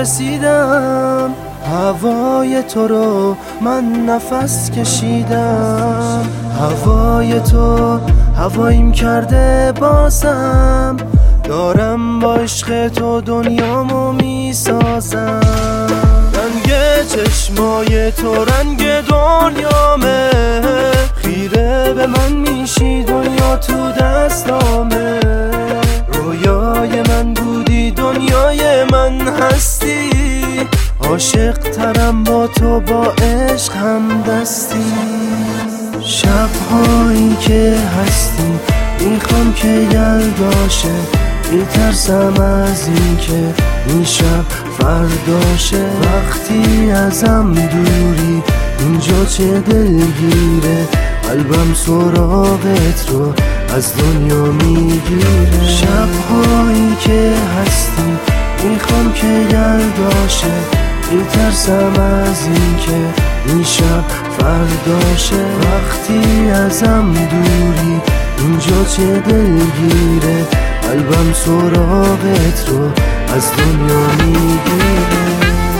رسیدم، هوای تو رو من نفس کشیدم. هوای تو هواییم کرده بازم، دارم با عشق تو دنیامو میسازم. رنگ چشمای تو رنگ دنیامه، خیره به من میشی دنیا تو دستامه. رویای من بودی دنیای من هستی، عاشق ترم با تو با عشق هم دستی. شبهایی که هستی میخوام که یلداشه، میترسم از این که این شب فرداشه. وقتی ازم دوری اینجا چه دلگیره، قلبم سراغت رو از دنیا میگیره. شبهایی که هستی میخوام که یلداشه، میترسم از این که این شب فرداشه. وقتی ازم دوری اینجا چه دلگیره، قلبم سراغت رو از دنیا میگیره.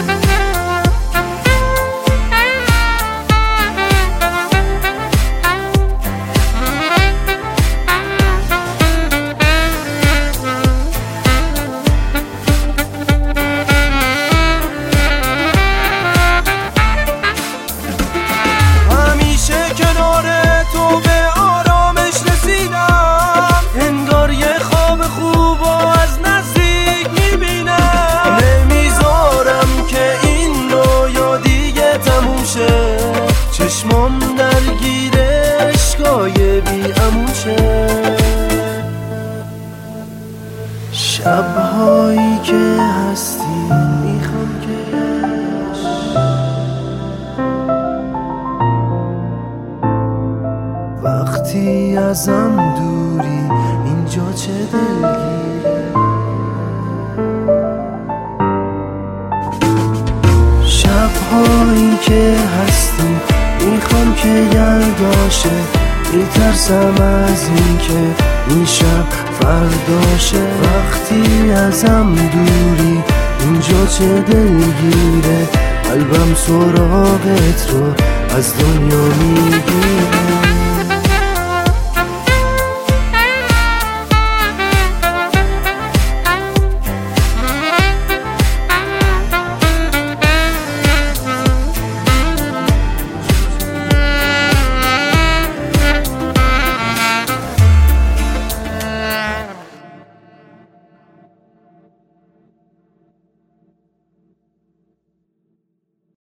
چشمام درگیر عشقای بی اموشه. شبهایی که هستی میخوام که وقتی ازم دوری اینجا چه دلگیره. شبهایی که هستی میخوام که یلداشه، میترسم از این که این شب فرداشه. وقتی ازم دوری اینجا چه دلگیره، قلبم سراغت رو از دنیا میگیره.